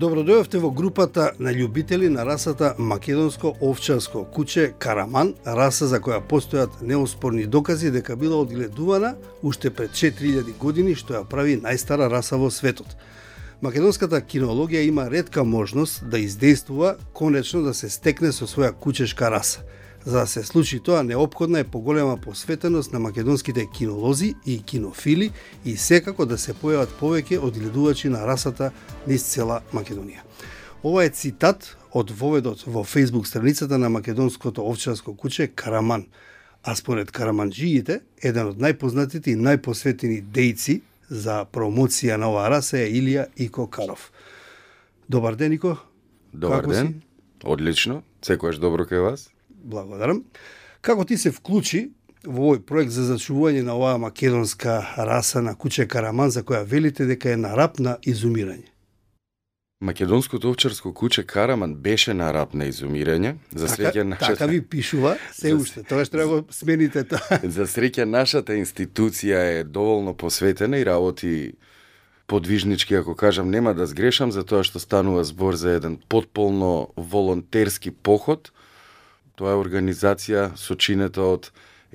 Добродојавте во групата на љубители на расата македонско овчарско куче Караман, раса за која постојат неоспорни докази дека била одгледувана уште пред 4000 години, што ја прави најстара раса во светот. Македонската кинологија има ретка можност да издействува конечно да се стекне со своја кучешка раса. За да се случи тоа, неопходна е поголема посветеност на македонските кинолози и кинофили и секако да се појават повеќе одгледувачи на расата низ цела Македонија. Ова е цитат од воведот во Facebook страницата на македонското овчарско куче Караман. А според караманџиите, еден од најпознатите и најпосветени дејци за промоција на оваа раса е Илија Ико Каров. Добар ден, Ико. Добар ден. Одлично. Секојаш добро кај вас. Благодарам. Како ти се вклучи во овој проект за зачувување на оваа македонска раса на куче Караман, за која велите дека е на рап на изумирање? Македонското овчарско куче Караман беше на рап на изумирање. За среќа нашата... Така ви пишува, се уште. Тоа што треба го смените тоа. За среќа нашата институција е доволно посветена и работи подвижнички, ако кажам, нема да сгрешам, за тоа што станува збор за еден потполно волонтерски поход. Тоа е организација сочинета од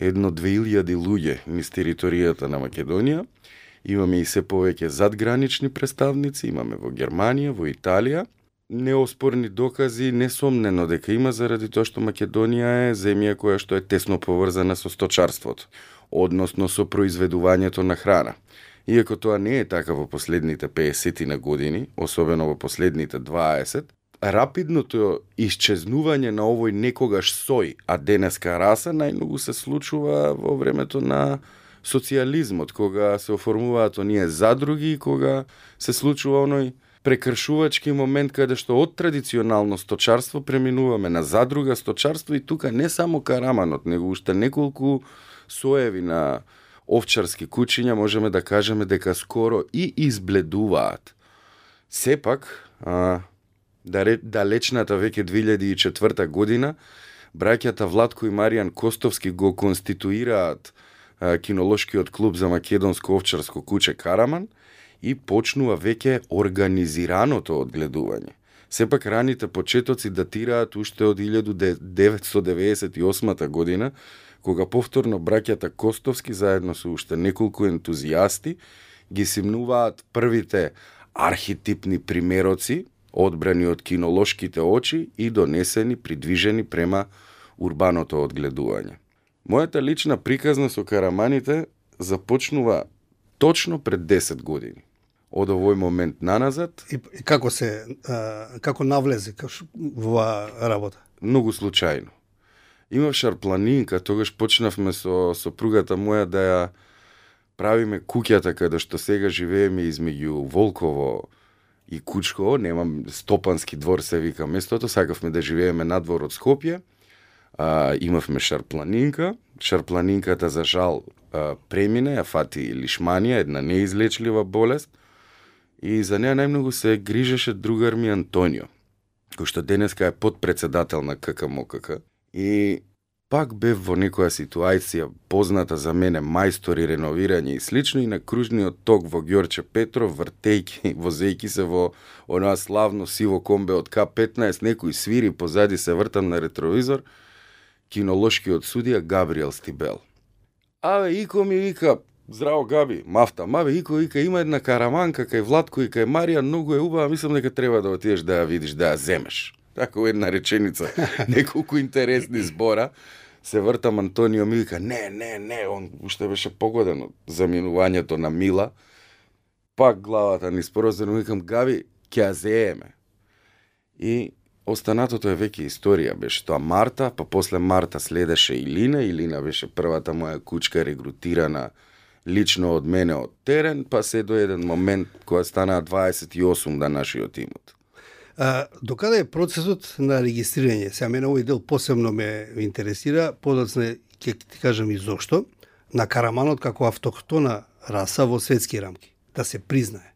1-2 луѓе низ територијата на Македонија. Имаме и се повеќе задгранични представници, имаме во Германија, во Италија. Неоспорни докази, несомнено дека има, заради тоа што Македонија е земја која што е тесно поврзана со сточарството, односно со произведувањето на храна. Иако тоа не е така во последните 50 на години, особено во последните 20, рапидното исчезнување на овој некогаш сој, а денеска раса, најмногу се случува во времето на социјализмот, кога се оформуваат оние задруги и кога се случува оној прекршувачки момент каде што од традиционално сточарство преминуваме на задруга сточарство и тука не само Караманот, него уште неколку соеви на овчарски кучиња можеме да кажеме дека скоро и избледуваат. Сепак, далечната веќе 2004 година, браќата Владко и Маријан Костовски го конституираат кинолошкиот клуб за македонско овчарско куче Караман и почнува веќе организираното одгледување. Сепак раните почетоци датираат уште од 1998 година, кога повторно браќата Костовски заедно со уште неколку ентузијасти ги симнуваат првите архетипни примероци одбрани од кинолошките очи и донесени, придвижени према урбаното одгледување. Мојата лична приказна со Караманите започнува точно пред 10 години. Од овој момент наназад... И како навлезе во оваа работа? Многу случајно. Имав шарпланинка, тогаш почнавме со сопругата моја да ја правиме куќата каде што сега живееме измеѓу Волково и Кучково, немам Стопански двор се вика местото, сакавме да живееме надвор од Скопје. Имавме шарпланинка. Шарпланинката за жал премине, ја фати лишманија, една неизлечлива болест. И за неа најмногу се грижеше другар ми Антонио, кој што денеска е подпредседател на ККМОКК. И пак бев во некоја ситуација позната за мене, мајстори реновирање и слично, и на кружниот ток во Ѓорче Петров, вртејки, возејки се во онаа славно сиво комбе од К-15, некој свири, позади се вртам на ретровизор, кинолошкиот судија Габриел Стибел. Аве, Ико ми вика, здраво Габи, мафта, Ико вика, има една Караманка кај Владко и кај Марија, многу е убава, мислам дека треба да отидеш да ја видиш, да ја земеш. Така една реченица, неколку интересни збора. Се вртам, Антонио ми вика, не, он уште беше погоден од заминувањето на Мила. Пак главата ни спорозено, викам, Габи, ќе ја зееме. И останатото е веќе историја, беше тоа Марта, па после Марта следеше Илина беше првата моја кучка регрутирана лично од мене од терен, па се до еден момент која стана 28 на нашиот имот. Докаде е процесот на регистрирање? Сега мене овој дел посебно ме интересира, подоцна ќе ти кажам и зошто, на Караманот како автохтона раса во светски рамки, да се признае.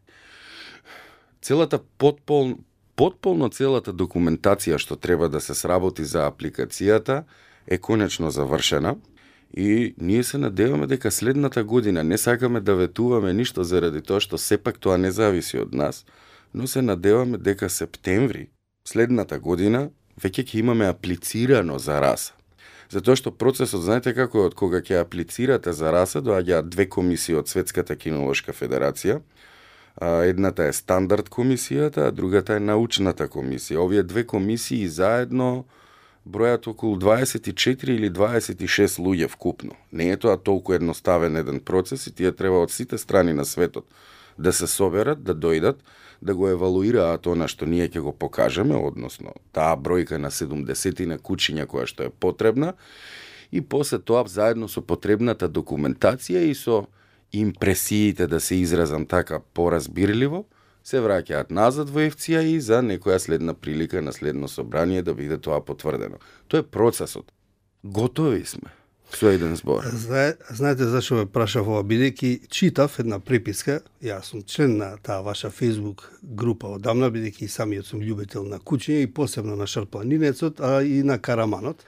Целата потполно целата документација што треба да се сработи за апликацијата е конечно завршена и ние се надеваме дека следната година, не сакаме да ветуваме ништо заради тоа што сепак тоа не зависи од нас, но се надеваме дека септември следната година веќе ќе имаме аплицирано за раса. Затоа што процесот, знаете како е, од кога ќе аплицирате за раса, доаѓаат две комисии од Светската кинолошка федерација. Едната е стандард комисијата, а другата е научната комисија. Овие две комисии заедно бројат околу 24 или 26 луѓе вкупно. Не е тоа толку едноставен еден процес и тие треба од сите страни на светот да се соберат, да дојдат, да го евалуираат она што ние ќе го покажеме, односно таа бројка на 70 на кучиња која што е потребна, и после тоа заедно со потребната документација и со импресиите, да се изразам така поразбирливо, се враќаат назад во ФЦИ и за некоја следна прилика на следно собрание да биде тоа потврдено. Тоа е процесот. Готови сме. Со еден збор. Знаете зашо ме прашав ова, бидејќи читав една преписка, јас сум член на таа ваша Facebook група одамна, бидејќи самиот сум љубител на кучиња и посебно на шарпланинецот, а и на караманот.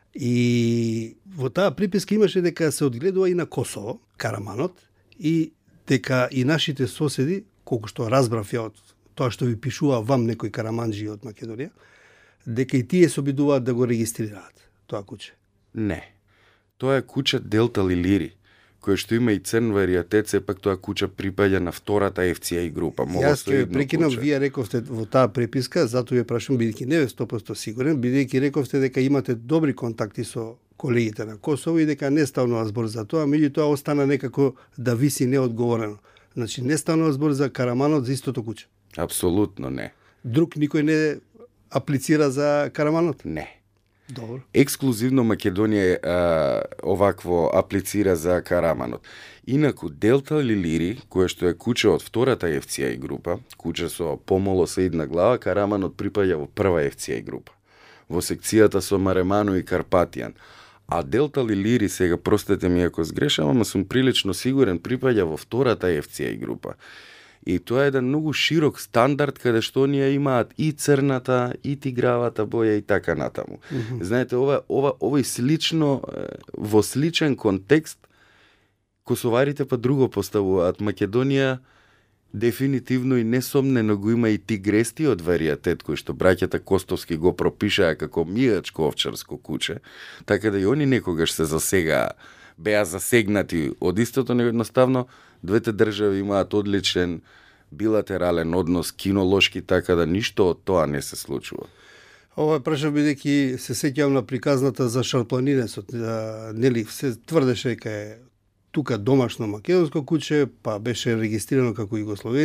И во таа приписка имаше дека се одгледува и на Косово, караманот, и дека и нашите соседи, колку што разбрав ја од тоа што ви пишува вам некои караманџи од Македонија, дека и тие се обидуваат да го регистрираат тоа куче. Не. Тоа е куче Делта Лилири, кој што има и црн варијатет, сепак тоа куче припаѓа на втората FCI група. Јас ќе прекинам, вие рековте во таа преписка, затоа ја прашам, бидејќи не е 100% сигурен, бидејќи рековте дека имате добри контакти со колегите на Косово и дека не ставнува збор за тоа, меѓутоа остана некако да виси неодговорено. Значи не станува збор за караманот за истото куче. Апсолутно не. Друг никој не аплицира за караманот? Не. Добро. Ексклузивно Македонија овакво аплицира за караманот. Инаку Делта Лилири, кое што е куче од втората FCI група, куче со помолосеидна глава, караманот припаѓа во прва FCI група, во секцијата со Маремано и Карпатијан. А Делта Лилири, сега простете ми ако сгрешам, ама сум прилично сигурен, припаѓа во втората FCI група. И тоа е еден многу широк стандард каде што оние имаат и црната, и тигравата боја и така натаму. Знаете, овој слично, во сличен контекст, косоварите па друго поставуваат. Македонија дефинитивно и несомнено го има и тигрестиот варијатет, кој што браќата Костовски го пропишаа како мијачко овчарско куче, така да и они некогаш се засега беа засегнати од истото, но едноставно двете држави имаат одличен билатерален однос кинолошки, така да ништо од тоа не се случува. Ова прашав бидејќи се сеќавам на приказната за шарпланинецот, нели се тврдеше дека е тука домашно македонско куче, па беше регистрирано како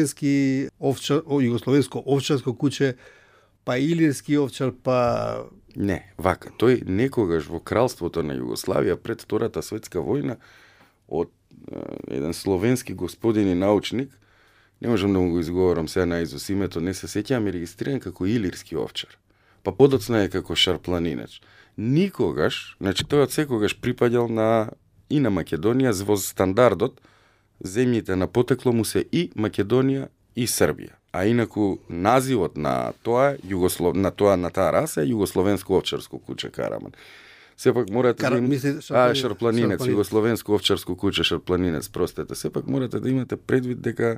југословенско овчарско куче, па илирски овчар, па... Не, вака, тој некогаш во кралството на Југославија пред Втората светска војна од еден словенски господин и научник, не можам да му го изговорам сега наизус името, не се сеќавам, е регистриран како илирски овчар. Па подоцна е како шарпланинеч. Никогаш, значи тој од секогаш припаѓал и на Македонија во стандардот, земјите на потекло му се и Македонија и Србија. А инаку називот на тоа на таа раса е југословенско овчарско куче караман. Сепак морате шарпланинец, југословенско овчарско куче шарпланинец, простете. Сепак морате да имате предвид дека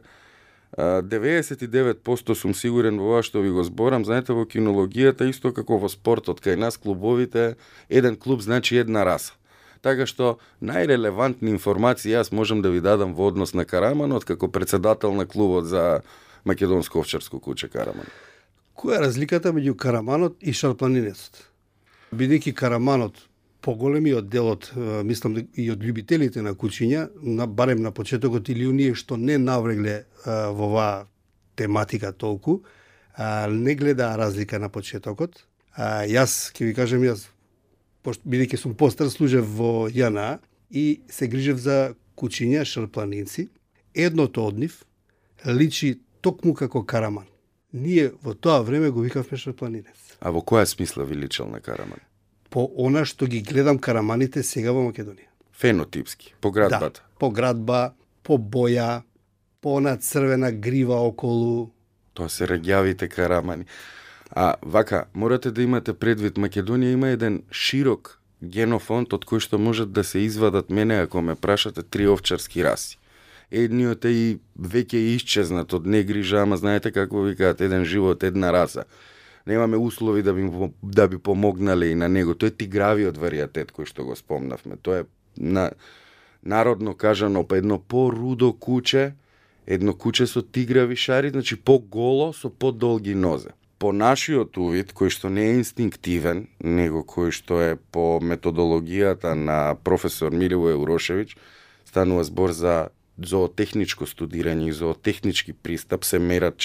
99% сум сигурен во ова што ви го зборам. Знаете, во кинологијата, исто како во спортот, кај нас клубовите, еден клуб значи една раса. Така што најрелевантни информации јас можам да ви дадам во однос на караманот како председател на клубот за македонско овчарско куче караман. Која е разликата меѓу караманот и шарпланинецот? Бидејќи караманот поголемиот дел од, мислам, и од љубителите на кучиња, барем на почетокот или оние што не наврегле во оваа тематика толку, не гледаа разлика на почетокот. Јас, ќе ви кажем, бидејќи сум постар, служев во ЈНА и се грижев за кучиња, шарпланинци. Едното од нив личи токму како караман. Ние во тоа време го викавме шарпланинец. А во која смисла ви личел на караман? По она што ги гледам караманите сега во Македонија. Фенотипски, по градбата? Да, по градба, по боја, по она црвена грива околу. Тоа се раѓавите карамани. А вака, морате да имате предвид, Македонија има еден широк генофонд од кој што можат да се извадат, мене ако ме прашате, 3 овчарски раси. Едниот е и веќе исчезнат од негрижа, ама знаете како викаат, еден живот, една раса. Немаме услови да би помогнале и на него. Тој е тигравиот варијатет кој што го спомнавме. Тоа е народно кажано едно по-рудо куче, едно куче со тиграви шари, значи по-голо со по-долги нозе. По нашиот увид, кој што не е инстинктивен, него кој што е по методологијата на професор Миливој Урошевиќ, станува збор за зоотехничко студирање и зоотехнички пристап, се мерат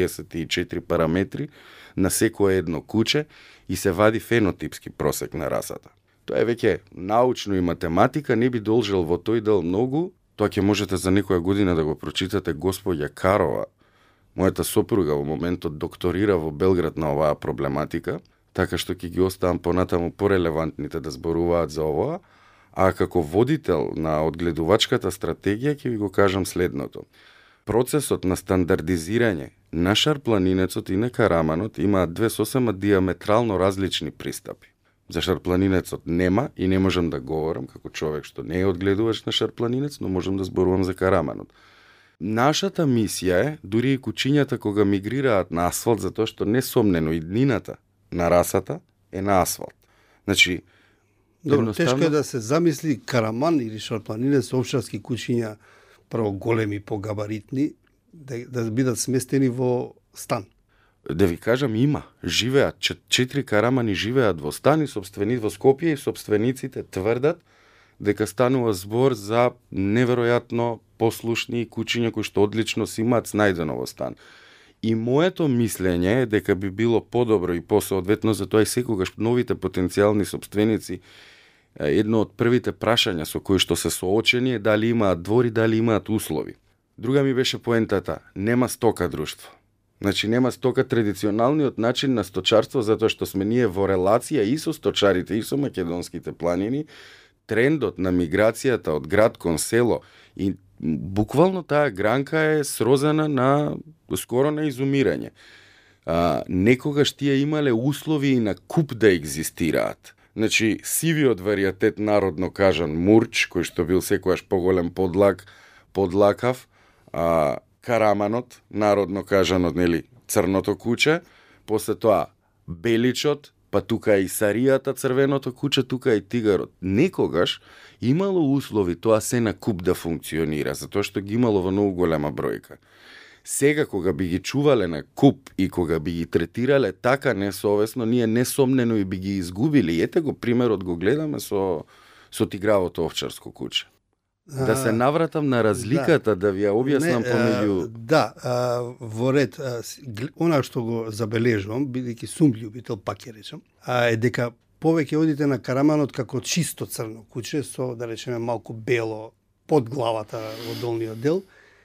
44 параметри на секое едно куче и се вади фенотипски просек на расата. Тоа е веќе научно и математика, не би должел во тој дел многу. Тоа ќе можете за некоја година да го прочитате. Господја Карова, мојата сопруга во моментот докторира во Белград на оваа проблематика, така што ќе ги оставам понатаму порелевантните да зборуваат за оваа, а како водител на одгледувачката стратегија ќе ви го кажам следното. Процесот на стандардизирање на шарпланинецот и на караманот имаат две сосема диаметрално различни пристапи. За шарпланинецот нема и не можам да говорам како човек што не е одгледувач на шарпланинец, но можам да зборувам за караманот. Нашата мисија е, дури и кучињата кога мигрираат на асфалт, затоа што несомнено и днината на расата е на асфалт. Значи, добро, тешко е да се замисли караман или шарпланинец овчарски кучиња, прво големи, погабаритни, да бидат сместени во стан. Да ви кажам, има. Живеат. 4 карамани живеат во стани, во Скопје и собствениците тврдат дека станува збор за неверојатно послушни кучиња кои што одлично си имаат снајдено во стан. И моето мислење е дека би било подобро и посоодветно, затоа и секогаш новите потенцијални собственици, едно од првите прашања со кои што се соочени е дали имаат двори, дали имаат услови. Друга ми беше поентата, нема стока друштво. Значи нема стока традиционалниот начин на сточарство, затоа што сме ние во релација и со сточарите и со македонските планини, трендот на миграцијата од град кон село и буквално таа гранка е срозана на скоро на изумирање. Некогаш тие имале услови и на куп да екзистираат. Значи, сивиот варијатет народно кажан мурч, кој што бил секојаш поголем подлакав, караманот, народно кажано, нели, црното куче, после тоа беличот, па тука и саријата, црвеното куче, тука и тигарот. Некогаш имало услови тоа се на куп да функционира, затоа што ги имало во многу голема бројка. Сега, кога би ги чувале на куп и кога би ги третирале така несовесно, ние несомнено и би ги изгубили. Ете го примерот, го гледаме со тигравото овчарско куче. Да се навратам на разликата, да ви ја објаснам помеѓу... Во ред, она што го забележувам, бидејќи сум љубител, пак ќе речам, е дека повеќе одите на караманот како чисто црно куче, со, да речеме, малку бело под главата во долниот дел,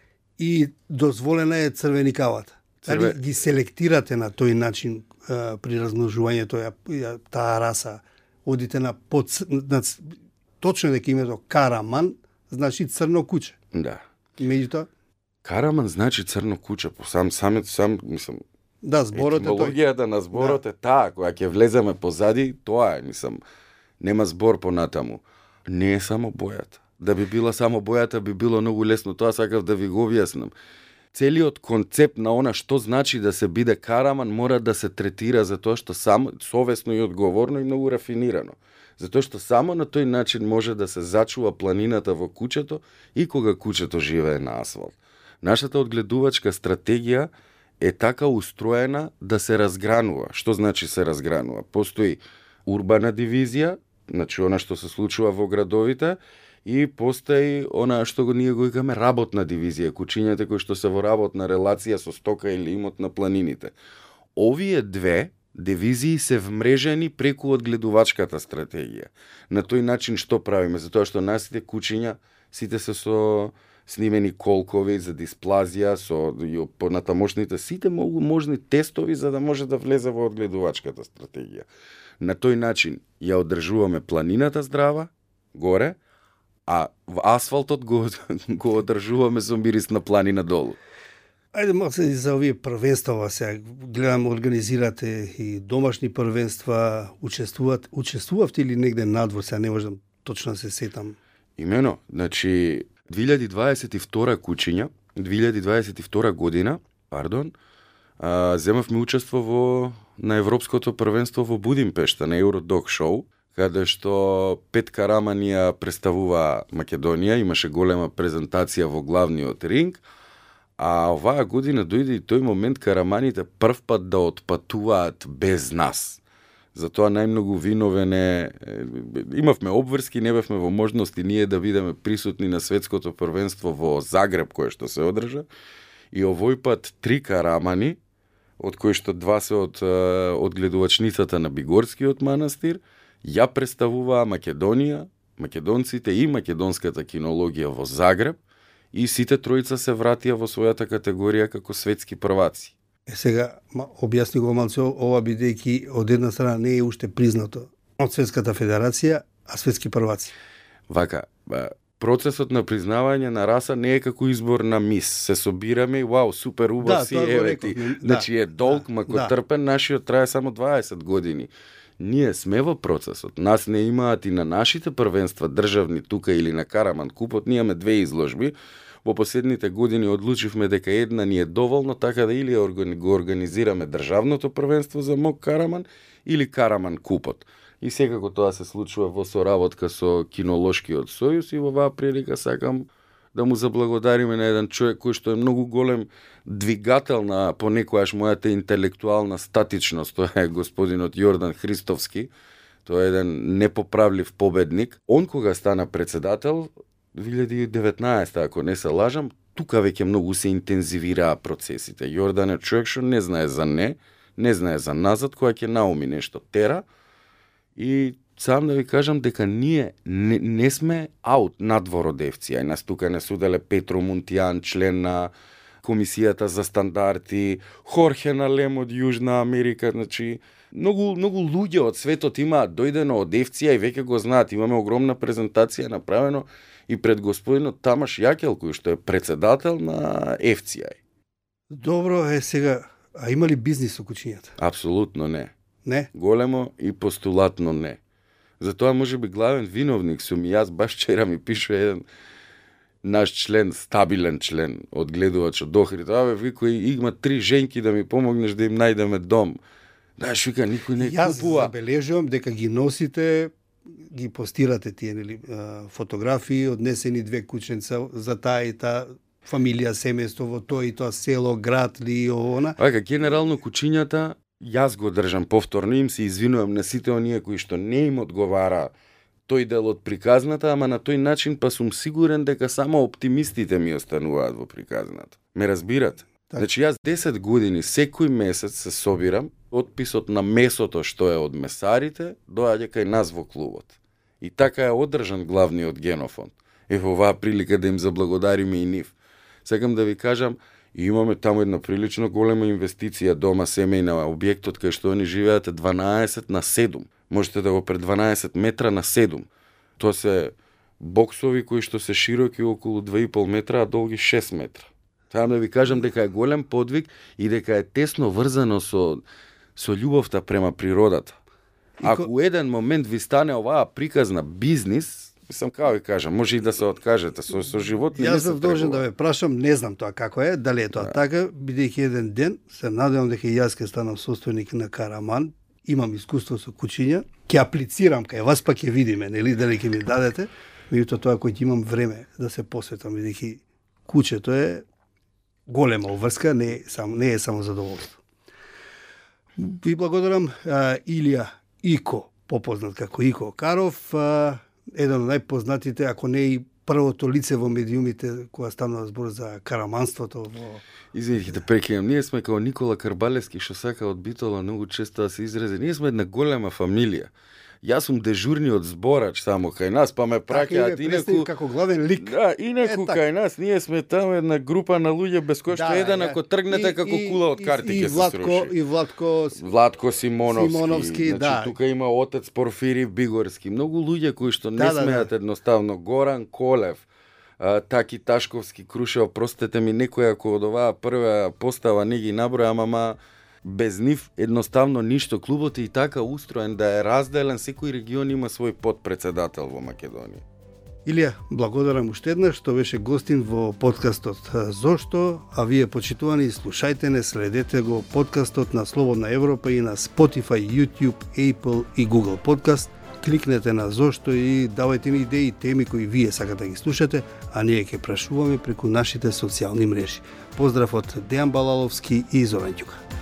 и дозволена е црвеникавата. Дали ги селектирате на тој начин при размножувањето таа раса, одите на точно дека името караман значи црно куче. Да. Меѓутоа караман значи црно куче, сам мислам. Да, зборот е тој. Етимологијата на зборот е таа, кога ќе влеземе позади, тоа е, мислам, нема збор понатаму. Не е само бојата. Да би била само бојата, би било многу лесно. Тоа сакав да ви го објаснам. Целиот концепт на она што значи да се биде караман мора да се третира за тоа што само совесно и одговорно и многу рафинирано. Затоа што само на тој начин може да се зачува планината во кучето и кога кучето живее на асфалт. Нашата одгледувачка стратегија е така устроена да се разгранува. Што значи се разгранува? Постои урбана дивизија, значи она што се случува во градовите, и постои она што ние го викаме работна дивизија, кучињата кои што се во работна релација со стока или имот на планините. Овие две дивизии се вмрежени преку одгледувачката стратегија. На тој начин што правиме? Затоа што насите кучиња сите се со снимени колкови за дисплазија, со понатамошните сите можни тестови за да може да влезе во одгледувачката стратегија. На тој начин ја одржуваме планината здрава, горе, а асфалтот го одржуваме со мирис на планина долу. Ајде малку за овие првенства сега. Гледам, организирате и домашни првенства, учествувавте или негде надвор, сега не можам точно се сетам. Имено, значи, 2022 кучиња, 2022 година, земавме учество на Европското првенство во Будимпешта, на Евродок шоу, каде што Пет Караман ја представува Македонија, имаше голема презентација во главниот ринг, а оваа година дојде и тој момент Караманите прв пат да отпатуваат без нас. Затоа најмногу винове имавме обврски, не бевме во можности ние да бидеме присутни на светското првенство во Загреб, кое што се одржа, и овој пат 3 Карамани, од кои што 2 се од гледувачницата на Бигорскиот манастир, ја представуваа Македонија, македонците и македонската кинологија во Загреб, и сите тројца се вратија во својата категорија како светски прваци. Сега, објасни го малце ова, бидејќи од една страна не е уште признато од Светската федерација, а светски прваци. Вака, процесот на признавање на раса не е како избор на мис. Се собираме и вау, супер убав си, еве ти. Значи е долг, трпен, нашиот трае само 20 години. Ние сме во процесот. Нас не имаат и на нашите првенства државни тука или на Караман купот. Ние имаме 2 изложби. Во последните години одлучивме дека една ни е доволно, така да или го организираме државното првенство за Мок Караман или Караман купот. И секако тоа се случува во соработка со Кинолошкиот сојуз, и во оваа прилика сакам да му заблагодариме на еден човек кој што е многу голем двигател на понекојаш мојата интелектуална статичност. Тоа е господинот Јордан Христовски. Тоа е еден непоправлив победник. Он кога стана председател 2019, ако не се лажам, тука веќе многу се интензивираа процесите. Јордан е човек што не знае за не знае за назад, која ќе науми нешто тера. И сам да ви кажам дека ние не сме аут надвор од ЕФЦИ. Нас тука не суделе Петро Мунтијан, член на Комисијата за стандарти, Хорхе Налем од Јужна Америка, значи многу луѓе од светот имаат дојдено од ЕФЦИ и веќе го знаат. Имаме огромна презентација направено и пред господинот Тамаш Јакел, кој што е председател на ЕФЦИ. Добро е сега, а има ли бизнис со кучињата? Апсолутно не. Не? Големо и постулатно не. Затоа можеби главен виновник сум и јас. Баш вчера ми пише еден наш член, стабилен член од гледувач од Охрид. Викој, има 3 женки да ми помогнеш да им најдеме дом. Знаеш, вика, никој не купува. Јас забележувам дека ги носите, ги постирате тие фотографии, однесени 2 кученца за таа и таа фамилија, семејство во тоа и тоа село, град ли и она. Генерално кучињата јас го држам повторно, им се извинувам на сите оние кои што не им одговара тој дел од приказната, ама на тој начин па сум сигурен дека само оптимистите ми остануваат во приказната. Ме разбирате? Так. Значи јас 10 години секој месец се собирам, отписот на месото што е од месарите доаѓа кај нас во клубот. И така е одржан главниот генофонд. Во оваа прилика да им заблагодариме и нив. Сакам да ви кажам, и имаме таму една прилично голема инвестиција, дома семејна, објектот кај што они живеат 12/7. Можете да го пред 12 метра на 7. Тоа се боксови кои што се широки околу 2,5 метра, а долги 6 метра. Сакам да ви кажам дека е голем подвиг и дека е тесно врзано со љубовта према природата. Ако еден момент ви стане оваа приказна бизнис, сам како ви кажам, може и да се откажете со животни. Јас сум должен да ве прашам, не знам тоа како е, дали е тоа така, бидејќи еден ден се надевам дека јас ќе станам состојник на Караман, имам искуство со кучиња, ќе аплицирам кај вас, па ќе видиме, нели, дали ќе ми дадете, меѓутоа тоа кој ќе имам време да се посветам, бидејќи кучето е голема обврска, не е само задоволство. Ви благодарам, Илија Ико, попознат како Ико Каров, еден од најпознатите, ако не и првото лице во медиумите кога станува збор за караманството во... Извинете да прекинам, ние сме како Никола Карбалевски, што сака од Битола многу често да се изрази. Ние сме една голема фамилија. Јас сум дежурниот зборач само кај нас, па ме праќаат инаку како главен лик. Да, инаку кај нас ние сме таму една група на луѓе без кој што еден ако тргнете како кула од карти ќе се сруши. И Владко Симоновски, значи да. Тука има отец Порфири Бигорски, многу луѓе кои што не смеат едноставно. Горан Колев, Таки Ташковски, Крушево, простете ми, некој ако од оваа прва постава не ги наброја, ама без нив едноставно ништо. Клубот е и така устроен да е разделен, секој регион има свој подпредседател во Македонија. Илија, благодарам уште еднаш што беше гостин во подкастот Зошто, а вие почитувани слушајте не, следете го подкастот на Слободна Европа и на Spotify, YouTube, Apple и Google Podcast. Кликнете на Зошто и давајте ни идеи, теми кои вие сакате да ги слушате, а ние ќе прашуваме преку нашите социјални мрежи. Поздрав од Дејан Балаловски и Зоран Ѓука.